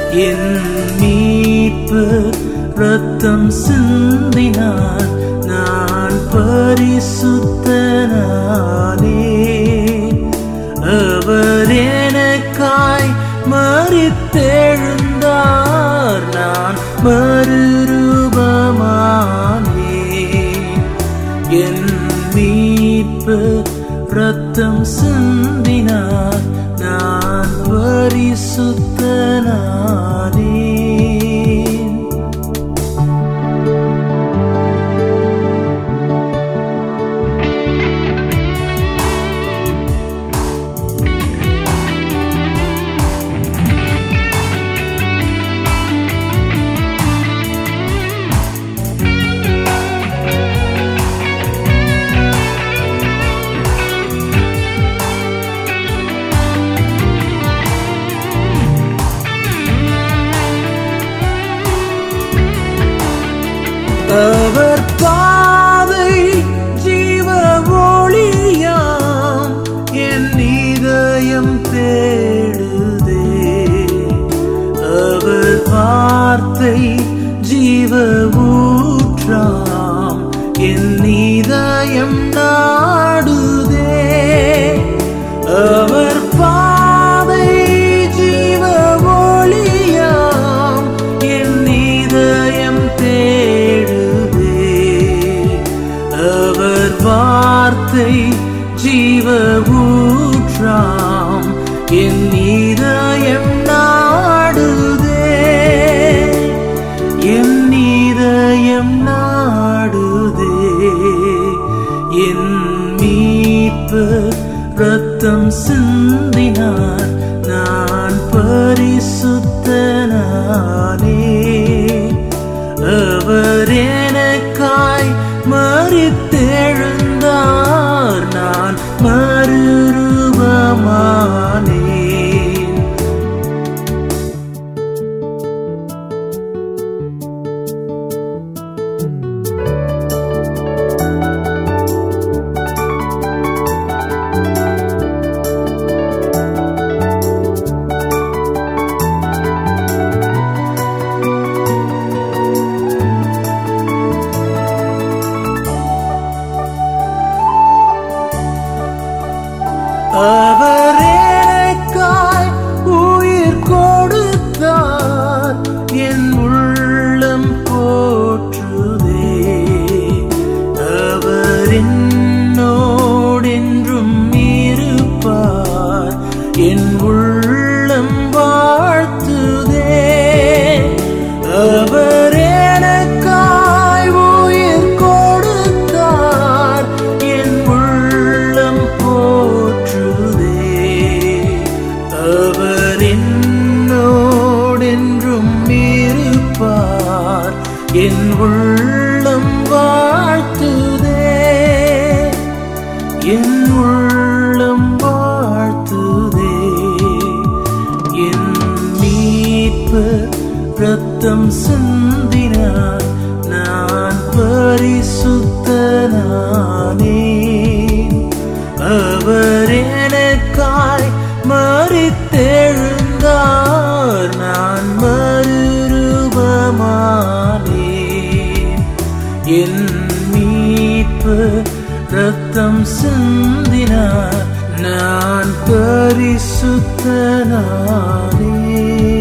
என் மீட்பு ரத்தம் சிந்தினார், நான் பரிசுத்தனானே. அவர் எனக்காய் மரித்தெழுந்தார், நான் மறுரூபமானேன். என் மீட்பு ரத்தம் சிந்தினார், நான் பரிசுத்தனானேன். அவர் பாதை ஜீவ ஒளியாம், என் இதயம் தேடுதே. அவர் வார்த்தை ஜீவ ஊற்றாம், என் இதயம் நாடுதே. அவர் பாதை ஜீவ ஒளியாம், என் இதயம் தேடுதே. அவர் வார்த்தை ஜீவ ஊற்றாம், என் இதயம் நாடுதே. என் இதயம் நாடுதே. என் மீட்பு ரத்தம் சிந்தினார், நான் பரிசுத்தனானே. அவர் எனக்காய் மரித்தெழுந்தார், நான் மறுரூபமானேன். அவர் எனக்காய் உயிர் கொடுத்தார், என் உள்ளம் போற்றுதே. அவர் என்னோடென்றும் இருப்பார், என் உள்ளம் வாழ்த்துதே. அவர் எனக்காய் உயிர் கொடுத்தார், என் உள்ளம் அவர் என்னோடென்றும் இருப்பார், என் உள்ளம் வாழ்த்துதே. என் உள்ளம் வாழ்த்துதே. என் மீட்பு ரத்தம் சிந்தினார், நான் பரிசுத்தனானேன். அவர் எனக்காய் மரித்தெழுந்தார், நான் மறுரூபமானேன். என் மீட்பு ரத்தம் சிந்தினார், நான் பரிசுத்தனானேன்.